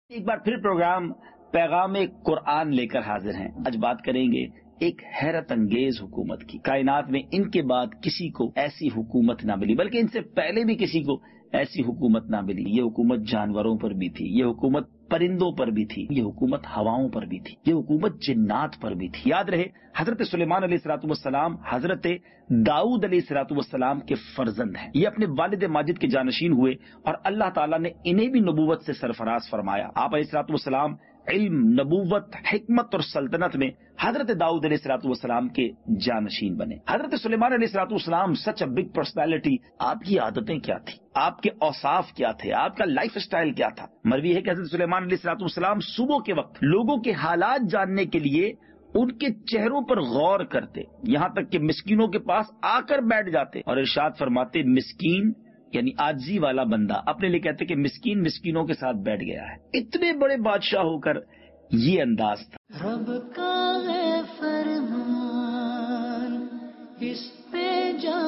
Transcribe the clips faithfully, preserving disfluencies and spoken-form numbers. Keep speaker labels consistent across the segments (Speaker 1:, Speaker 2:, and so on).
Speaker 1: ایک بار پھر پروگرام پیغام قرآن لے کر حاضر ہیں۔ آج بات کریں گے ایک حیرت انگیز حکومت کی۔ کائنات میں ان کے بعد کسی کو ایسی حکومت نہ ملی، بلکہ ان سے پہلے بھی کسی کو ایسی حکومت نہ ملی۔ یہ حکومت جانوروں پر بھی تھی، یہ حکومت پرندوں پر بھی تھی، یہ حکومت ہواؤں پر بھی تھی، یہ حکومت جنات پر بھی تھی۔ یاد رہے حضرت سلیمان علیہ الصلوۃ والسلام حضرت داؤد علیہ الصلوۃ والسلام کے فرزند ہیں۔ یہ اپنے والد ماجد کے جانشین ہوئے اور اللہ تعالیٰ نے انہیں بھی نبوت سے سرفراز فرمایا۔ آپ علیہ الصلوۃ والسلام علم، نبوت، حکمت اور سلطنت میں حضرت داؤد علیہ الصلوۃ والسلام کے جانشین بنے۔ حضرت سلیمان علیہ الصلوۃ والسلام سچ اے بگ پرسنالٹی۔ آپ کی عادتیں کیا تھی، آپ کے اوصاف کیا تھے، آپ کا لائف سٹائل کیا تھا؟ مروی ہے کہ حضرت سلیمان علیہ الصلوۃ والسلام صبح کے وقت لوگوں کے حالات جاننے کے لیے ان کے چہروں پر غور کرتے، یہاں تک کہ مسکینوں کے پاس آ کر بیٹھ جاتے اور ارشاد فرماتے مسکین یعنی عاجزی والا بندہ، اپنے لیے کہتے کہ مسکین مسکینوں کے ساتھ بیٹھ گیا ہے۔ اتنے بڑے بادشاہ ہو کر یہ انداز تھا۔
Speaker 2: رب کا ہے فرمان، اس پہ جا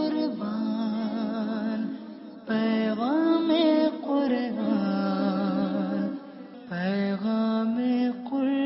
Speaker 2: قربان، پیغام قرآن، پیغام قرآن۔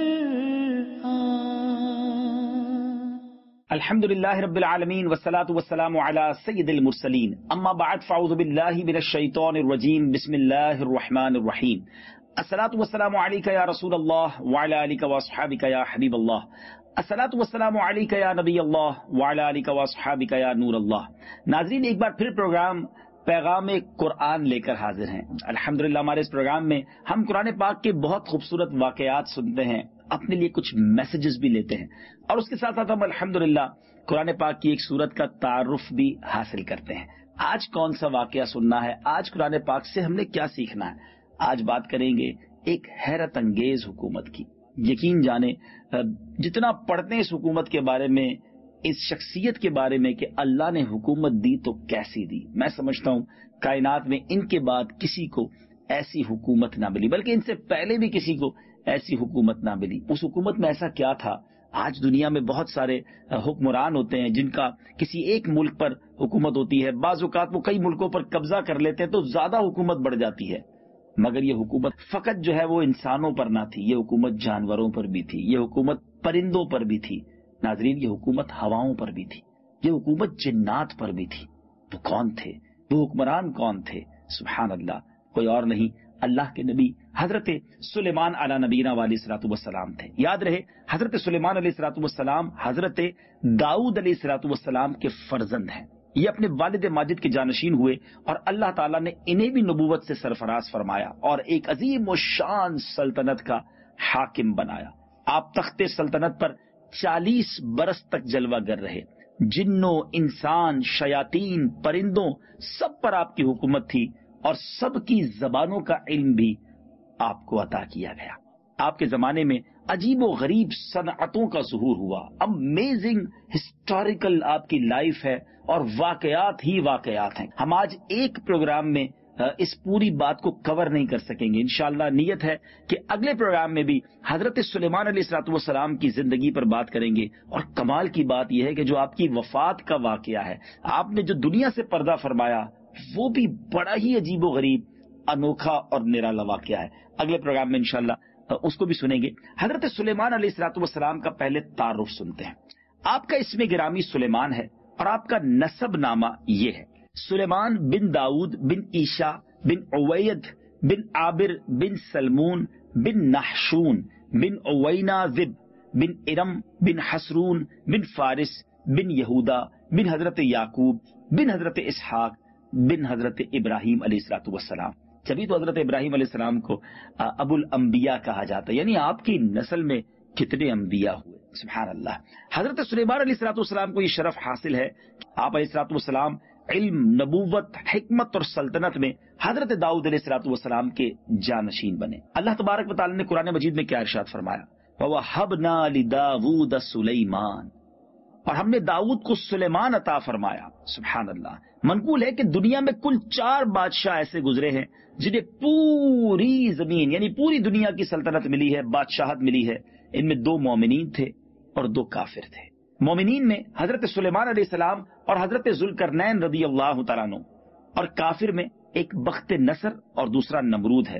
Speaker 1: الحمد للہ رب العالمین والصلاة والسلام علی سید المرسلین، اما بعد فاعوذ باللہ من الشیطان الرجیم، بسم اللہ الرحمن الرحیم۔ الصلاة والسلام علیک یا رسول اللہ وعلی آلک واصحابک یا حبیب اللہ، الصلاة والسلام علیک یا نبی اللہ وعلی آلک واصحابک یا نور اللہ۔ ناظرین، ایک بار پھر پروگرام پیغام قرآن لے کر حاضر ہیں۔ الحمدللہ ہمارے اس پروگرام میں ہم قرآن پاک کے بہت خوبصورت واقعات سنتے ہیں، اپنے لیے کچھ میسیجز بھی لیتے ہیں، اور اس کے ساتھ ساتھ ہم الحمدللہ قرآن پاک کی ایک سورت کا تعارف بھی حاصل کرتے ہیں۔ آج کون سا واقعہ سننا ہے، آج قرآن پاک سے ہم نے کیا سیکھنا ہے؟ آج بات کریں گے ایک حیرت انگیز حکومت کی۔ یقین جانے جتنا پڑھتے ہیں اس حکومت کے بارے میں، اس شخصیت کے بارے میں کہ اللہ نے حکومت دی تو کیسی دی، میں سمجھتا ہوں کائنات میں ان کے بعد کسی کو ایسی حکومت نہ ملی، بلکہ ان سے پہلے بھی کسی کو ایسی حکومت نہ ملی۔ اس حکومت میں ایسا کیا تھا؟ آج دنیا میں بہت سارے حکمران ہوتے ہیں جن کا کسی ایک ملک پر حکومت ہوتی ہے، بعض اوقات وہ کئی ملکوں پر قبضہ کر لیتے ہیں تو زیادہ حکومت بڑھ جاتی ہے، مگر یہ حکومت فقط جو ہے وہ انسانوں پر نہ تھی، یہ حکومت جانوروں پر بھی تھی، یہ حکومت پرندوں پر بھی تھی، ناظرین یہ حکومت ہواؤں پر بھی تھی، یہ حکومت جنات پر بھی تھی۔ وہ کون تھے؟ وہ حکمران کون تھے؟ سبحان اللہ، کوئی اور نہیں، اللہ کے نبی حضرت سلیمان علی نبینا علیہ الصلوۃ والسلام تھے۔ یاد رہے حضرت سلیمان علیہ الصلوۃ والسلام حضرت داؤد علیہ الصلوۃ والسلام کے فرزند ہیں۔ یہ اپنے والد ماجد کے جانشین ہوئے اور اللہ تعالیٰ نے انہیں بھی نبوت سے سرفراز فرمایا اور ایک عظیم و شان سلطنت کا حاکم بنایا۔ آپ تخت سلطنت پر چالیس برس تک جلوہ گر رہے، جنوں، انسان، شیاطین، پرندوں سب پر آپ کی حکومت تھی اور سب کی زبانوں کا علم بھی آپ کو عطا کیا گیا۔ آپ کے زمانے میں عجیب و غریب صنعتوں کا ظہور ہوا، امیزنگ ہسٹوریکل آپ کی لائف ہے اور واقعات ہی واقعات ہیں۔ ہم آج ایک پروگرام میں اس پوری بات کو کور نہیں کر سکیں گے، انشاءاللہ نیت ہے کہ اگلے پروگرام میں بھی حضرت سلیمان علیہ الصلوۃ والسلام کی زندگی پر بات کریں گے۔ اور کمال کی بات یہ ہے کہ جو آپ کی وفات کا واقعہ ہے، آپ نے جو دنیا سے پردہ فرمایا، وہ بھی بڑا ہی عجیب و غریب، انوکھا اور نرالا واقعہ ہے۔ اگلے پروگرام میں انشاءاللہ اس کو بھی سنیں گے۔ حضرت سلیمان علیہ الصلوۃ والسلام کا پہلے تعارف سنتے ہیں۔ آپ کا اسم گرامی سلیمان ہے اور آپ کا نسب نامہ یہ ہے: سلیمان بن داؤد بن عیشا بن عوید بن عابر بن سلمون بن نحشون بن عوینہ ذب بن ارم بن حسرون بن فارس بن یہودا بن حضرت یعقوب بن حضرت اسحاق بن حضرت ابراہیم علیہ الصلوۃ والسلام۔ جبھی تو حضرت ابراہیم علیہ السلام کو ابو الانبیاء کہا جاتا ہے، یعنی آپ کی نسل میں کتنے انبیاء ہوئے، سبحان اللہ۔ حضرت سلیمان علیہ الصلوۃ والسلام کو یہ شرف حاصل ہے، آپ علیہ الصلوۃ والسلام علم، نبوت، حکمت اور سلطنت میں حضرت داؤد علیہ الصلوۃ والسلام کے جانشین بنے۔ اللہ تبارک و تعالی نے قرآن مجید میں کیا ارشاد فرمایا؟ وَوَهَبْنَا لِدَاوُودَ سُلَيْمَانَ، اور ہم نے داؤد کو سلیمان عطا فرمایا۔ سبحان اللہ۔ منقول ہے کہ دنیا میں کل چار بادشاہ ایسے گزرے ہیں جنہیں پوری زمین یعنی پوری دنیا کی سلطنت ملی ہے، بادشاہت ملی ہے۔ ان میں دو مومنین تھے اور دو کافر تھے۔ مومنین میں حضرت سلیمان علیہ السلام اور حضرت ذوالقرنین رضی اللہ تعالیٰ عنہ، اور کافر میں ایک بخت نصر اور دوسرا نمرود ہے۔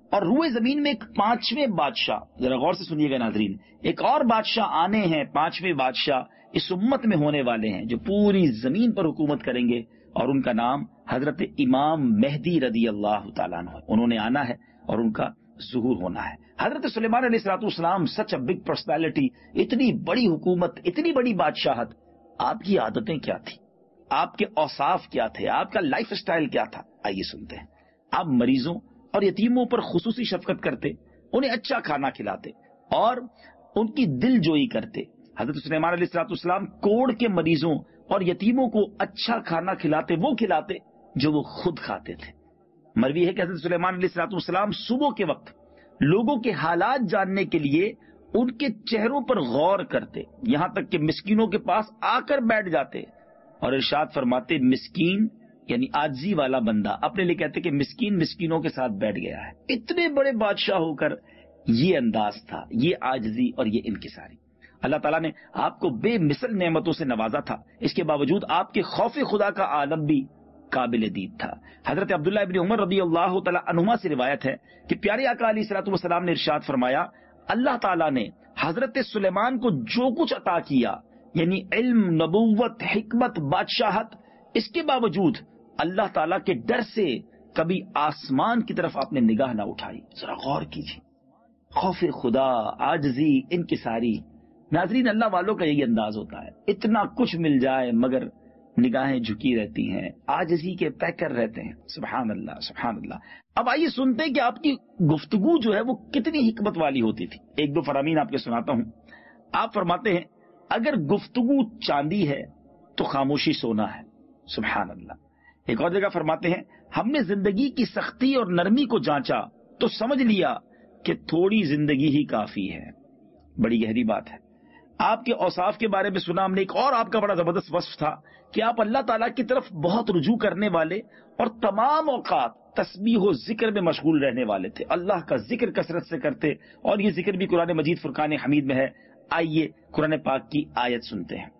Speaker 1: اور روئے زمین میں ایک پانچویں بادشاہ، ذرا غور سے سنیے گا ناظرین، ایک اور بادشاہ آنے ہیں، پانچویں بادشاہ اس امت میں ہونے والے ہیں جو پوری زمین پر حکومت کریں گے، اور ان کا نام حضرت امام مہدی رضی اللہ تعالیٰ عنہ ہے۔ انہوں نے آنا ہے اور ان کا ظہور ہونا ہے۔ حضرت سلیمان علیہ الصلوۃ والسلام سچ اے بگ پرسنالٹی، اتنی بڑی حکومت، اتنی بڑی بادشاہت، آپ کی عادتیں کیا تھی؟ آپ کے اوصاف کیا تھے؟ آپ کا لائف اسٹائل کیا تھا؟ آئیے سنتے ہیں۔ آپ مریضوں اور یتیموں پر خصوصی شفقت کرتے، انہیں اچھا کھانا کھلاتے اور ان کی دل جوئی کرتے۔ حضرت سلیمان علیہ الصلوۃ والسلام کوڑ کے مریضوں اور یتیموں کو اچھا کھانا کھلاتے، وہ کھلاتے جو وہ خود کھاتے تھے۔ مروی ہے کہ حضرت سلیمان علیہ الصلوۃ والسلام صبح کے وقت لوگوں کے حالات جاننے کے لیے ان کے چہروں پر غور کرتے، یہاں تک کہ مسکینوں کے پاس آ کر بیٹھ جاتے اور ارشاد فرماتے، مسکین یعنی عاجزی والا بندہ، اپنے لیے کہتے کہ مسکین مسکینوں کے ساتھ بیٹھ گیا ہے۔ اتنے بڑے بادشاہ ہو کر یہ انداز تھا، یہ عاجزی اور یہ انکساری۔ اللہ تعالیٰ نے آپ کو بے مثل نعمتوں سے نوازا تھا، اس کے باوجود آپ کے خوف خدا کا عالم بھی قابل دید تھا۔ حضرت عبداللہ ابن عمر رضی اللہ تعالیٰ عنہما سے روایت ہے کہ پیارے آقا علیہ الصلوۃ والسلام نے ارشاد فرمایا، اللہ تعالیٰ نے حضرت سلیمان کو جو کچھ عطا کیا، یعنی علم، نبوت، حکمت، بادشاہت، اس کے باوجود اللہ تعالیٰ کے ڈر سے کبھی آسمان کی طرف آپ نے نگاہ نہ اٹھائی۔ ذرا غور کیجیے، خوف خدا، عاجزی، انکساری۔ ناظرین، اللہ والوں کا یہی انداز ہوتا ہے، اتنا کچھ مل جائے مگر نگاہیں جھکی رہتی ہیں، عاجزی کے پیکر رہتے ہیں۔ سبحان اللہ، سبحان اللہ۔ اب آئیے سنتے ہیں کہ آپ کی گفتگو جو ہے وہ کتنی حکمت والی ہوتی تھی۔ ایک دو فرامین آپ کے سناتا ہوں۔ آپ فرماتے ہیں، اگر گفتگو چاندی ہے تو خاموشی سونا ہے۔ سبحان اللہ۔ ایک اور جگہ فرماتے ہیں، ہم نے زندگی کی سختی اور نرمی کو جانچا تو سمجھ لیا کہ تھوڑی زندگی ہی کافی ہے۔ بڑی گہری بات ہے۔ آپ کے اوصاف کے بارے میں سنا ہم نے، ایک اور آپ کا بڑا زبردست وصف تھا کہ آپ اللہ تعالیٰ کی طرف بہت رجوع کرنے والے اور تمام اوقات تسبیح و ذکر میں مشغول رہنے والے تھے، اللہ کا ذکر کثرت سے کرتے، اور یہ ذکر بھی قرآن مجید فرقان حمید میں ہے۔ آئیے قرآن پاک کی آیت سنتے ہیں۔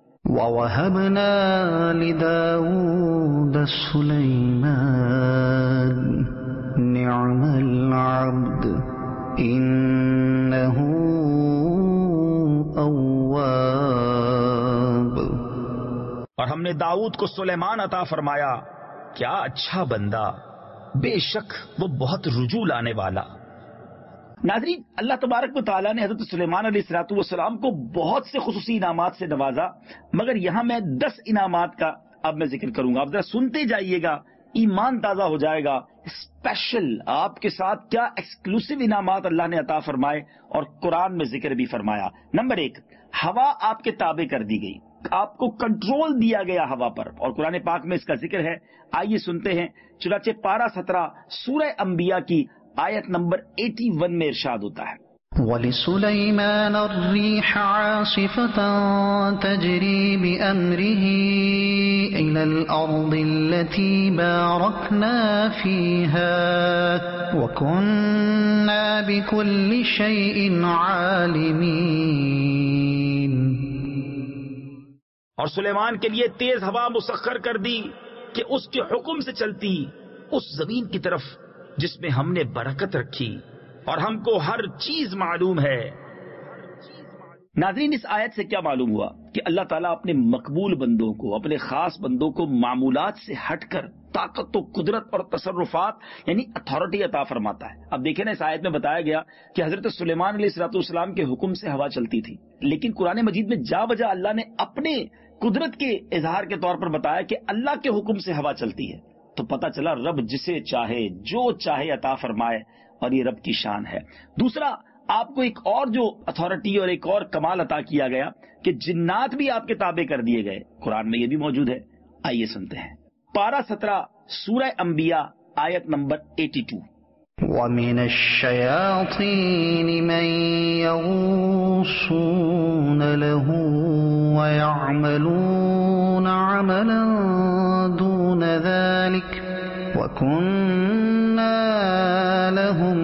Speaker 2: وَوَهَبْنَا لِدَاوُودَ سُلَيْمَانَ نِعْمَ الْعَبْدُ إِنَّهُ أَوَّابٌ۔
Speaker 1: اور ہم نے داؤد کو سلیمان عطا فرمایا، کیا اچھا بندہ، بے شک وہ بہت رجوع لانے والا۔ ناظرین، اللہ تبارک و تعالیٰ نے حضرت سلیمان علیہ الصلوۃ والسلام کو بہت سے خصوصی انعامات سے نوازا، مگر یہاں میں دس انعامات کا اب میں ذکر کروں گا۔ آپ ذرا سنتے جائیے گا، ایمان تازہ ہو جائے گا۔ اسپیشل آپ کے ساتھ کیا ایکسکلوسیو انعامات اللہ نے عطا فرمائے اور قرآن میں ذکر بھی فرمایا۔ نمبر ایک، ہوا آپ کے تابع کر دی گئی، آپ کو کنٹرول دیا گیا ہوا پر، اور قرآن پاک میں اس کا ذکر ہے۔ آئیے سنتے ہیں، چنانچہ پارہ سترہ سورہ انبیاء کی آیت نمبر اکیاسی میں ارشاد ہوتا ہے،
Speaker 2: وَلِسُلَيْمَانَ الرِّيحَ عَاصِفَةً تَجْرِي بِأَمْرِهِ إِلَى الْأَرْضِ الَّتِي بَارَكْنَا فِيهَا وَكُنَّا بِكُلِّ شَيْءٍ عَالِمِينَ۔
Speaker 1: اور سلیمان کے لیے تیز ہوا مسخر کر دی کہ اس کے حکم سے چلتی اس زمین کی طرف جس میں ہم نے برکت رکھی، اور ہم کو ہر چیز معلوم ہے۔ ناظرین، اس آیت سے کیا معلوم ہوا کہ اللہ تعالیٰ اپنے مقبول بندوں کو، اپنے خاص بندوں کو معمولات سے ہٹ کر طاقت و قدرت اور تصرفات یعنی اتھارٹی عطا فرماتا ہے۔ اب دیکھیں نا، اس آیت میں بتایا گیا کہ حضرت سلیمان علیہ الصلوۃ والسلام کے حکم سے ہوا چلتی تھی، لیکن قرآن مجید میں جا بجا اللہ نے اپنے قدرت کے اظہار کے طور پر بتایا کہ اللہ کے حکم سے ہوا چلتی ہے۔ تو پتہ چلا رب جسے چاہے جو چاہے عطا فرمائے، اور یہ رب کی شان ہے۔ دوسرا، آپ کو ایک اور جو اتھارٹی اور ایک اور کمال عطا کیا گیا کہ جنات بھی آپ کے تابع کر دیے گئے، قرآن میں یہ بھی موجود ہے۔ آئیے سنتے ہیں، پارہ سترہ سورہ انبیاء آیت نمبر باسٹھ۔
Speaker 2: وَمِنَ الشَّيَاطِينِ مَن يَغُوصُونَ لَهُ وَيَعْمَلُونَ عَمَلًا دُونَ ذَلِكَ وَكُنَّا لَهُمْ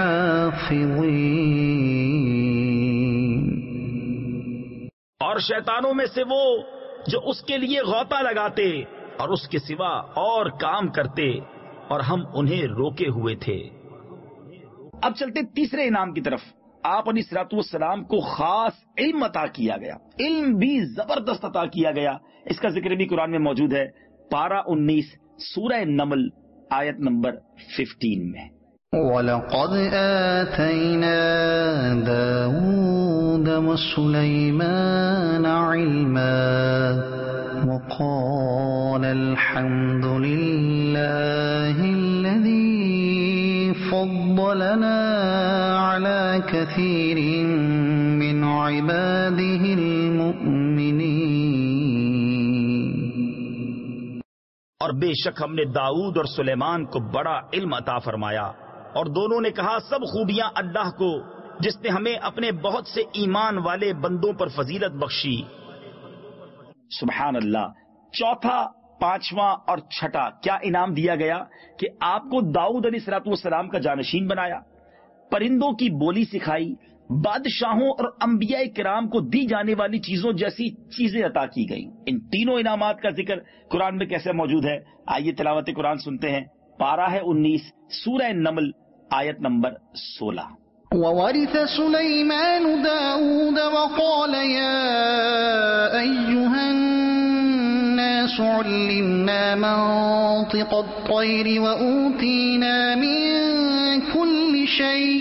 Speaker 2: حَافِظِينَ۔
Speaker 1: اور شیطانوں میں سے وہ جو اس کے لیے غوطہ لگاتے اور اس کے سوا اور کام کرتے، اور ہم انہیں روکے ہوئے تھے۔ اب چلتے تیسرے انعام کی طرف. آپ علیہ الصلوۃ والسلام کو خاص علم عطا کیا گیا, علم بھی زبردست عطا کیا گیا. اس کا ذکر بھی قرآن میں موجود ہے, پارہ انیس سورہ نمل آیت نمبر ففٹین میں.
Speaker 2: وَلَقَدْ آتَيْنَا دَاوُودَ وَسُلَيْمَانَ عِلْمًا وَقَالَ الْحَمْدُ لِلَّهِ الَّذِي فَضَّلَنَا عَلَى كَثِيرٍ مِّنْ عِبَادِهِ الْمُؤْمِنِينَ.
Speaker 1: اور بے شک ہم نے داؤد اور سلیمان کو بڑا علم عطا فرمایا, اور دونوں نے کہا سب خوبیاں اللہ کو جس نے ہمیں اپنے بہت سے ایمان والے بندوں پر فضیلت بخشی. سبحان اللہ. چوتھا, پانچواں اور چھٹا کیا انعام دیا گیا کہ آپ کو داؤد علیہ الصلوۃ والسلام کا جانشین بنایا, پرندوں کی بولی سکھائی, بادشاہوں اور انبیاء کرام کو دی جانے والی چیزوں جیسی چیزیں عطا کی گئیں. ان تینوں انعامات کا ذکر قرآن میں کیسے موجود ہے؟ آئیے تلاوت قرآن سنتے ہیں. پارہ ہے انیس سورہ نمل آیت نمبر سولہ.
Speaker 2: وَوَرِثَ سُلَيْمَانُ دَاوُودَ وَقَالَ يَا أَيُّهَا النَّاسُ عُلِّمْنَا مَنطِقَ الطَّيْرِ وَأُوتِينَا مِن كُلِّ شَيْءٍ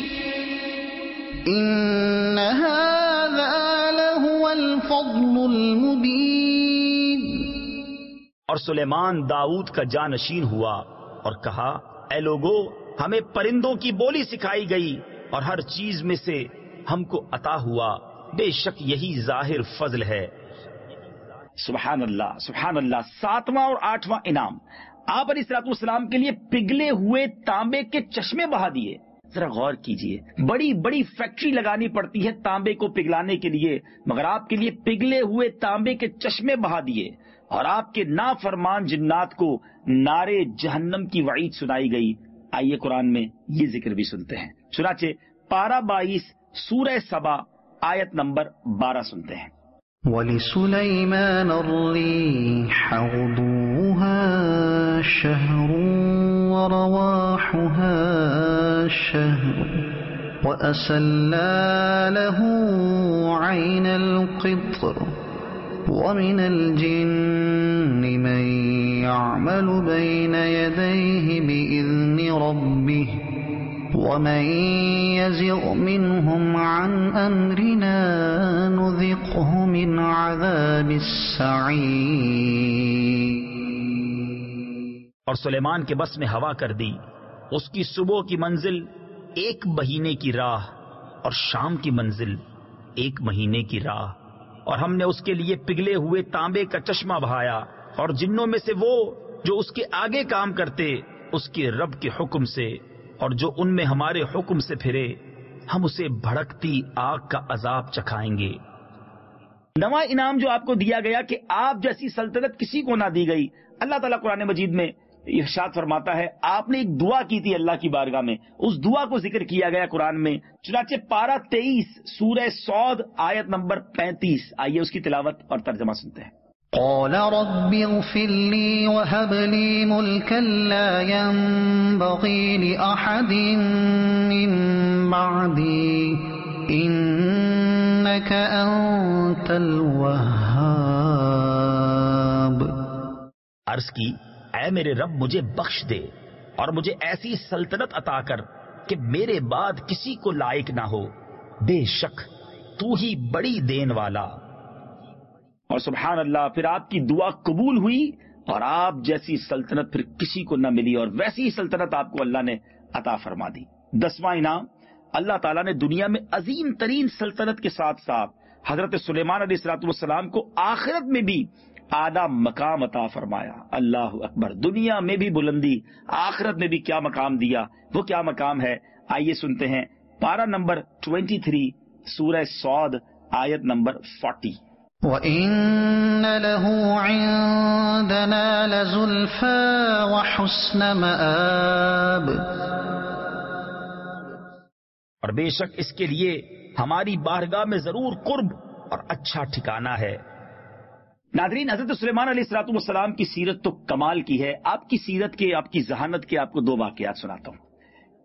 Speaker 2: إِنَّ هَذَا لَهُوَ الْفَضْلُ الْمُبِينُ.
Speaker 1: اور سلیمان داؤد کا جانشین ہوا اور کہا اے لوگو, ہمیں پرندوں کی بولی سکھائی گئی اور ہر چیز میں سے ہم کو عطا ہوا, بے شک یہی ظاہر فضل ہے. سبحان اللہ سبحان اللہ. ساتواں اور آٹھواں انعام, آپ علیہ الصلوۃ والسلام کے لیے پگھلے ہوئے تانبے کے چشمے بہا دیے. ذرا غور کیجئے, بڑی بڑی فیکٹری لگانی پڑتی ہے تانبے کو پگھلانے کے لیے, مگر آپ کے لیے پگھلے ہوئے تانبے کے چشمے بہا دیے, اور آپ کے نافرمان جنات کو نارے جہنم کی وعید سنائی گئی. آئیے قرآن میں یہ ذکر بھی سنتے ہیں. چنانچہ پارہ بائیس سورہ سبا آیت نمبر بارہ سنتے ہیں.
Speaker 2: وَلِسُلَيْمَانَ الرِّيحَ غُدُوُّهَا شَهْرٌ وَرَوَاحُهَا شَهْرٌ وَأَسَلَّا لَهُ عَيْنَ الْقِطْرِ وَمِنَ الْجِنِّ مَن يَعْمَلُ بَيْنَ يَدَيْهِ بِإِذْنِ رَبِّهِ وَمَن يَزِغْ مِنْهُمْ عَنْ أَمْرِنَا نُذِقْهُ مِنْ عَذَابِ السَّعِيرِ.
Speaker 1: اور سلیمان کے بس میں ہوا کر دی, اس کی صبح کی منزل ایک مہینے کی راہ اور شام کی منزل ایک مہینے کی راہ, اور ہم نے اس کے لیے پگھلے ہوئے تانبے کا چشمہ بہایا, اور جنوں میں سے وہ جو اس کے آگے کام کرتے اس کے رب کے حکم سے, اور جو ان میں ہمارے حکم سے پھرے ہم اسے بھڑکتی آگ کا عذاب چکھائیں گے. نواں انعام جو آپ کو دیا گیا کہ آپ جیسی سلطنت کسی کو نہ دی گئی. اللہ تعالیٰ قرآن مجید میں ارشاد فرماتا ہے, آپ نے ایک دعا کی تھی اللہ کی بارگاہ میں, اس دعا کو ذکر کیا گیا قرآن میں. چنانچہ پارہ تیئیس سورہ صاد آیت نمبر پینتیس, آئیے اس کی تلاوت اور ترجمہ سنتے ہیں.
Speaker 2: قال رب اغفر لي وهب لي ملكا لا ينبغي لأحد من بعدي إنك أنت الوهاب.
Speaker 1: عرض کی اے میرے رب مجھے بخش دے اور مجھے ایسی سلطنت عطا کر کہ میرے بعد کسی کو لائق نہ ہو, بے شک تو ہی بڑی دین والا. اور سبحان اللہ, پھر آپ کی دعا قبول ہوئی اور آپ جیسی سلطنت پھر کسی کو نہ ملی, اور ویسی ہی سلطنت آپ کو اللہ نے عطا فرما دی. دسواں انعام, اللہ تعالیٰ نے دنیا میں عظیم ترین سلطنت کے ساتھ ساتھ حضرت سلیمان علیہ الصلوۃ والسلام کو آخرت میں بھی اعلیٰ مقام عطا فرمایا. اللہ اکبر. دنیا میں بھی بلندی, آخرت میں بھی کیا مقام دیا. وہ کیا مقام ہے آئیے سنتے ہیں. پارہ نمبر تیئیس سورہ صاد آیت نمبر چالیس.
Speaker 2: وَإِنَّ لَهُ عِندَنَا لَزُلْفَىٰ وَحُسْنَ مَآبٍ.
Speaker 1: اور بے شک اس کے لیے ہماری بارگاہ میں ضرور قرب اور اچھا ٹھکانہ ہے. ناظرین, حضرت سلیمان علیہ الصلوۃ والسلام کی سیرت تو کمال کی ہے. آپ کی سیرت کے, آپ کی ذہانت کے آپ کو دو واقعات سناتا ہوں.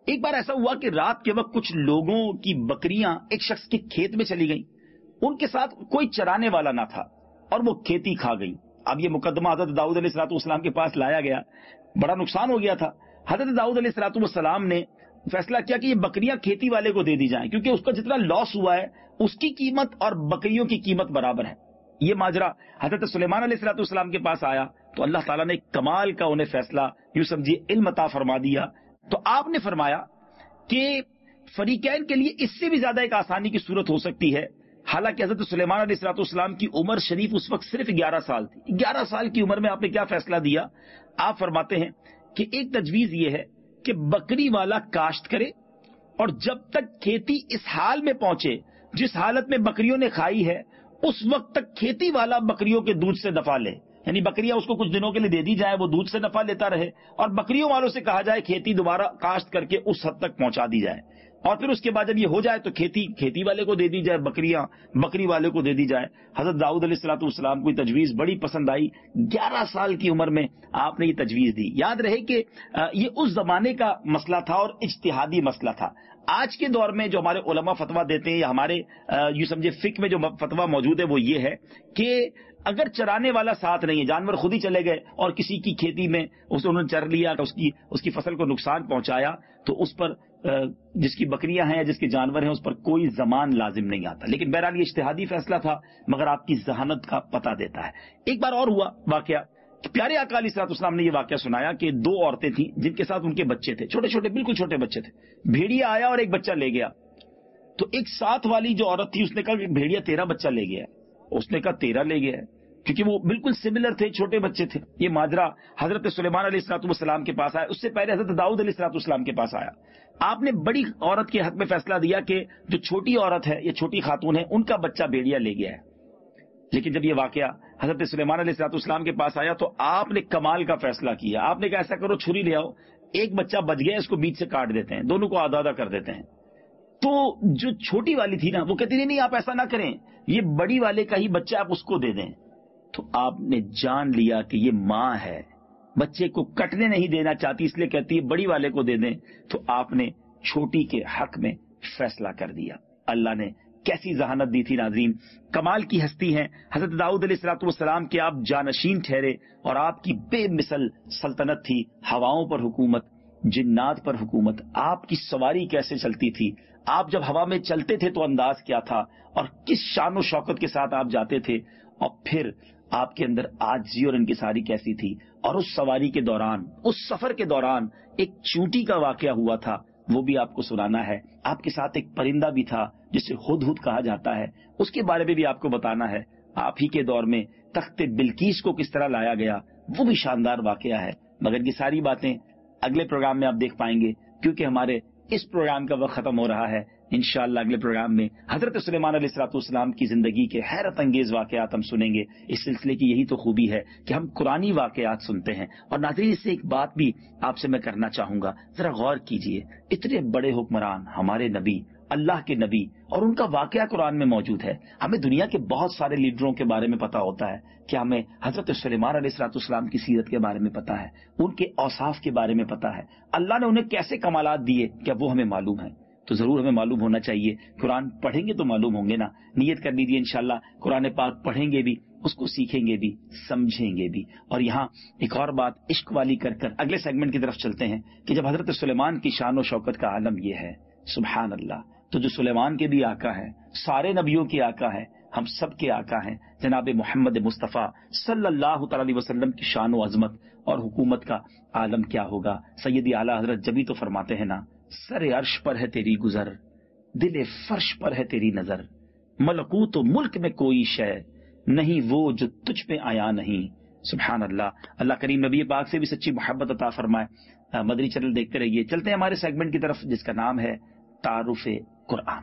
Speaker 1: ایک بار ایسا ہوا کہ رات کے وقت کچھ لوگوں کی بکریاں ایک شخص کے کھیت میں چلی گئیں. ان کے ساتھ کوئی چرانے والا نہ تھا اور وہ کھیتی کھا گئی. اب یہ مقدمہ حضرت داؤد علیہ الصلوۃ والسلام کے پاس لایا گیا. بڑا نقصان ہو گیا تھا. حضرت داؤد علیہ الصلوۃ والسلام نے فیصلہ کیا کہ یہ بکریاں کھیتی والے کو دے دی جائیں, کیونکہ اس کا جتنا لاس ہوا ہے اس کی قیمت اور بکریوں کی قیمت برابر ہے. یہ ماجرا حضرت سلیمان علیہ الصلوۃ والسلام کے پاس آیا تو اللہ تعالیٰ نے کمال کا انہیں فیصلہ یوں سمجھیے علم عطا فرما دیا. تو آپ نے فرمایا کہ فریقین کے لیے اس سے بھی زیادہ ایک آسانی کی صورت ہو سکتی ہے. حالانکہ حضرت سلیمان علیہ الصلوۃ والسلام کی عمر شریف اس وقت صرف گیارہ سال تھی. گیارہ سال کی عمر میں آپ نے کیا فیصلہ دیا؟ آپ فرماتے ہیں کہ ایک تجویز یہ ہے کہ بکری والا کاشت کرے اور جب تک کھیتی اس حال میں پہنچے جس حالت میں بکریوں نے کھائی ہے اس وقت تک کھیتی والا بکریوں کے دودھ سے نفع لے. یعنی بکریاں اس کو کچھ دنوں کے لیے دے دی جائے, وہ دودھ سے نفع لیتا رہے, اور بکریوں والوں سے کہا جائے کھیتی دوبارہ کاشت کر کے اس حد تک پہنچا دی جائے, اور پھر اس کے بعد جب یہ ہو جائے تو کھیتی کھیتی والے کو دے دی جائے, بکریاں بکری والے کو دے دی جائے. حضرت داؤد علیہ الصلوۃ والسلام کو یہ تجویز بڑی پسند آئی. گیارہ سال کی عمر میں آپ نے یہ تجویز دی. یاد رہے کہ یہ اس زمانے کا مسئلہ تھا اور اجتہادی مسئلہ تھا. آج کے دور میں جو ہمارے علماء فتویٰ دیتے ہیں یا ہمارے یوں سمجھے فقہ میں جو فتویٰ موجود ہے وہ یہ ہے کہ اگر چرانے والا ساتھ نہیں ہے, جانور خود ہی چلے گئے اور کسی کی کھیتی میں اس انہوں نے چر لیا, اس کی اس کی فصل کو نقصان پہنچایا, تو اس پر جس کی بکریاں ہیں یا جس کے جانور ہیں اس پر کوئی ضمان لازم نہیں آتا. لیکن بہرحال یہ اجتہادی فیصلہ تھا مگر آپ کی ذہانت کا پتہ دیتا ہے. ایک بار اور ہوا واقعہ, پیارے آقا علیہ الصلوۃ والسلام نے یہ واقعہ سنایا کہ دو عورتیں تھیں جن کے ساتھ ان کے بچے تھے, چھوٹے چھوٹے بالکل چھوٹے بچے تھے. بھیڑیا آیا اور ایک بچہ لے گیا. تو ایک ساتھ والی جو عورت تھی اس نے کہا کہ بھیڑیا تیرا بچہ لے گیا. اس نے کہا تیرا لے گیا, کیونکہ وہ بالکل سملر تھے, چھوٹے بچے تھے. یہ ماجرا حضرت سلیمان علیہ الصلوۃ والسلام کے پاس آیا. اس سے پہلے حضرت داؤد علیہ الصلوۃ والسلام کے پاس آیا. آپ نے بڑی عورت کے حق میں فیصلہ دیا کہ جو چھوٹی عورت ہے یا چھوٹی خاتون ہے ان کا بچہ بھیڑیا لے گیا ہے. لیکن جب یہ واقعہ حضرت سلیمان علیہ الصلوۃ والسلام کے پاس آیا تو آپ نے کمال کا فیصلہ کیا. آپ نے کہا ایسا کرو, چھری لے آؤ, ایک بچہ بچ گیا, اس کو بیچ سے کاٹ دیتے ہیں, دونوں کو آدھا آدھا کر دیتے ہیں. تو جو چھوٹی والی تھی نا وہ کہتی نہیں نہیں آپ ایسا نہ کریں, یہ بڑی والے کا ہی بچہ آپ اس کو دے دیں. تو آپ نے جان لیا کہ یہ ماں ہے, بچے کو کٹنے نہیں دینا چاہتی, اس لیے کہتی ہے بڑی والے کو دے دیں. تو آپ نے چھوٹی کے حق میں فیصلہ کر دیا. اللہ نے کیسی ذہانت دی تھی ناظرین, کمال کی ہستی ہیں حضرت داؤد علیہ الصلوۃ والسلام کے. آپ جانشین ٹھہرے اور آپ کی بے مثل سلطنت تھی, ہواؤں پر حکومت, جنات پر حکومت. آپ کی سواری کیسے چلتی تھی, آپ جب ہوا میں چلتے تھے تو انداز کیا تھا, اور کس شان و شوکت کے ساتھ آپ جاتے تھے, اور پھر آپ کے اندر عاجزی اور انکساری کیسی تھی. اور اس سواری کے دوران, اس سفر کے دوران ایک چونٹی کا واقعہ ہوا تھا, وہ بھی آپ کو سنانا ہے. آپ کے ساتھ ایک پرندہ بھی تھا جسے ہدہد کہا جاتا ہے, اس کے بارے میں بھی آپ کو بتانا ہے. آپ ہی کے دور میں تخت بلقیس کو کس طرح لایا گیا, وہ بھی شاندار واقعہ ہے. مگر یہ ساری باتیں اگلے پروگرام میں آپ دیکھ پائیں گے, کیونکہ ہمارے اس پروگرام کا وقت ختم ہو رہا ہے. انشاءاللہ اگلے پروگرام میں حضرت سلیمان علیہ الصلوۃ والسلام کی زندگی کے حیرت انگیز واقعات ہم سنیں گے. اس سلسلے کی یہی تو خوبی ہے کہ ہم قرآنی واقعات سنتے ہیں. اور ناظرین اس سے ایک بات بھی آپ سے میں کرنا چاہوں گا, ذرا غور کیجئے, اتنے بڑے حکمران ہمارے نبی, اللہ کے نبی, اور ان کا واقعہ قرآن میں موجود ہے. ہمیں دنیا کے بہت سارے لیڈروں کے بارے میں پتا ہوتا ہے, کیا ہمیں حضرت سلیمان علیہ الصلوۃ والسلام کی سیرت کے بارے میں پتا ہے, ان کے اوصاف کے بارے میں پتا ہے, اللہ نے انہیں کیسے کمالات دیے, کیا وہ ہمیں معلوم ہے؟ تو ضرور ہمیں معلوم ہونا چاہیے. قرآن پڑھیں گے تو معلوم ہوں گے نا. نیت کر لیجیے انشاءاللہ قرآن پاک پڑھیں گے بھی, اس کو سیکھیں گے بھی, سمجھیں گے بھی. اور یہاں ایک اور بات عشق والی کر کر اگلے سیگمنٹ کی طرف چلتے ہیں کہ جب حضرت سلیمان کی شان و شوکت کا عالم یہ ہے, سبحان اللہ, تو جو سلیمان کے بھی آقا ہے, سارے نبیوں کے آقا ہے, ہم سب کے آقا ہیں جناب محمد مصطفیٰ صلی اللہ تعالی علیہ وسلم کی شان و عظمت اور حکومت کا عالم کیا ہوگا. سیدی اعلیٰ حضرت جبھی تو فرماتے ہیں نا, سر عرش پر ہے تیری گزر, دل فرش پر ہے تیری نظر, ملکوت و ملک میں کوئی شے نہیں وہ جو تجھ پہ آیا نہیں. سبحان اللہ. اللہ کریم نبی پاک سے بھی سچی محبت عطا فرمائے. مدنی چینل دیکھتے رہیے. چلتے ہیں ہمارے سیگمنٹ کی طرف جس کا نام ہے تعارف قرآن.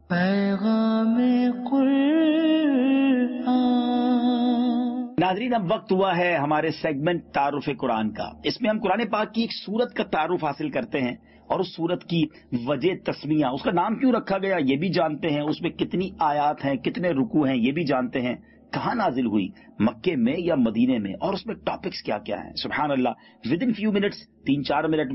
Speaker 2: پیغام قرآن.
Speaker 1: ناظرین اب وقت ہوا ہے ہمارے سیگمنٹ تعارف قرآن کا. اس میں ہم قرآن پاک کی ایک سورت کا تعارف حاصل کرتے ہیں اور اس سورت کی وجہ تسمیہ, اس کا نام کیوں رکھا گیا یہ بھی جانتے ہیں, اس میں کتنی آیات ہیں, کتنے رکوع ہیں یہ بھی جانتے ہیں, کہاں نازل ہوئی, مکے میں یا مدینے میں, اور اس میں ٹاپکس کیا کیا ہیں. سبحان اللہ. ود ان فیو منٹس, تین چار منٹ میں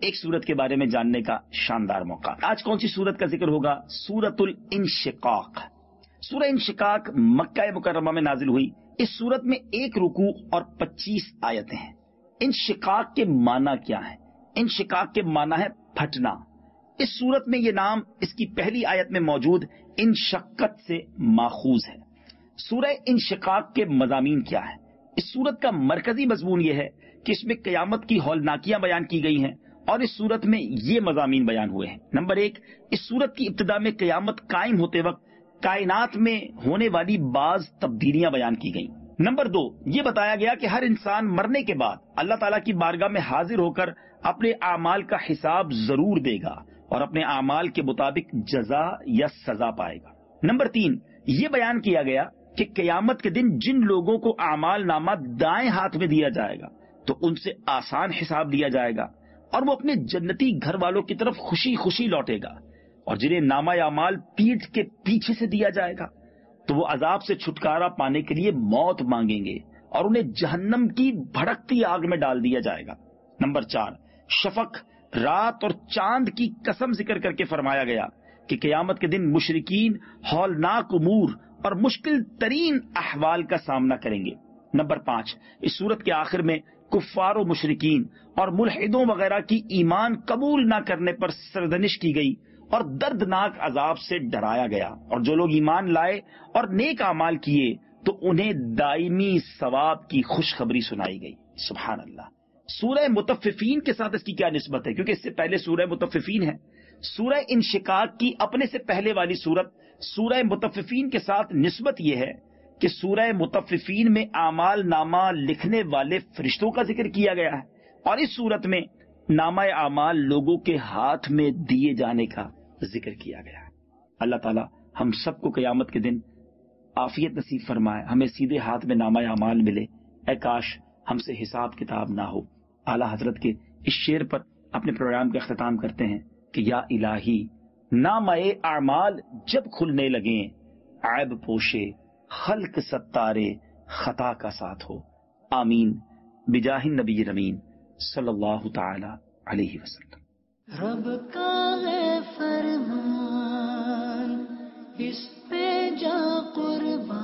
Speaker 1: ایک سورت کے بارے میں جاننے کا شاندار موقع. آج کون سی سورت کا ذکر ہوگا؟ سورت الانشقاق. سورہ انشقاق مکہ مکرمہ میں نازل ہوئی. اس سورت میں ایک رکوع اور پچیس آیتیں ہیں. انشقاق کے معنی کیا ہے؟ انشقاق کے معنی ہے پھٹنا. اس سورت میں یہ نام اس کی پہلی آیت میں موجود انشقت سے ماخوذ ہے. سورہ انشقاق کے مضامین کیا ہے؟ اس سورت کا مرکزی مضمون یہ ہے کہ اس میں قیامت کی ہولناکیاں بیان کی گئی ہیں اور اس سورت میں یہ مضامین بیان ہوئے ہیں. نمبر ایک، اس سورت کی ابتدا میں قیامت قائم ہوتے وقت کائنات میں ہونے والی بعض تبدیلیاں بیان کی گئیں. نمبر دو، یہ بتایا گیا کہ ہر انسان مرنے کے بعد اللہ تعالیٰ کی بارگاہ میں حاضر ہو کر اپنے اعمال کا حساب ضرور دے گا اور اپنے اعمال کے مطابق جزا یا سزا پائے گا. نمبر تین، یہ بیان کیا گیا کہ قیامت کے دن جن لوگوں کو اعمال نامہ دائیں ہاتھ میں دیا جائے گا تو ان سے آسان حساب لیا جائے گا اور وہ اپنے جنتی گھر والوں کی طرف خوشی خوشی لوٹے گا، اور جنہیں نامہ اعمال پیٹھ کے پیچھے سے دیا جائے گا تو وہ عذاب سے چھٹکارا پانے کے لیے موت مانگیں گے اور انہیں جہنم کی بھڑکتی آگ میں ڈال دیا جائے گا. نمبر چار، شفق، رات اور چاند کی قسم ذکر کر کے فرمایا گیا کہ قیامت کے دن مشرکین ہولناک امور اور مشکل ترین احوال کا سامنا کریں گے. نمبر پانچ، اس صورت کے آخر میں کفار و مشرکین اور ملحدوں وغیرہ کی ایمان قبول نہ کرنے پر سرزنش کی گئی اور دردناک عذاب سے ڈرایا گیا، اور جو لوگ ایمان لائے اور نیک اعمال کیے تو انہیں دائمی ثواب کی خوشخبری سنائی گئی. سبحان اللہ. سورہ مطففین کے ساتھ اس کی کیا نسبت ہے؟ کیونکہ اس سے پہلے سورہ مطففین ہے. سورہ انشقاق کی اپنے سے پہلے والی سورت سورہ مطففین کے ساتھ نسبت یہ ہے کہ سورہ مطففین میں اعمال نامہ لکھنے والے فرشتوں کا ذکر کیا گیا ہے اور اس سورت میں نامہ اعمال لوگوں کے ہاتھ میں دیے جانے کا ذکر کیا گیا ہے. اللہ تعالی ہم سب کو قیامت کے دن عافیت نصیب فرمائے، ہمیں سیدھے ہاتھ میں نامہ اعمال ملے. اے کاش ہم سے حساب کتاب نہ ہو. اعلیٰ حضرت کے اس شعر پر اپنے پروگرام کا اختتام کرتے ہیں کہ یا الہی نامہ اعمال جب کھلنے لگیں، عیب پوشے خلق ستارے خطا کا ساتھ ہو. آمین بجاہ النبی الامین صلی اللہ تعالی علیہ وسلم.
Speaker 2: رب کا ہے فرمان، اس پہ جا قربان.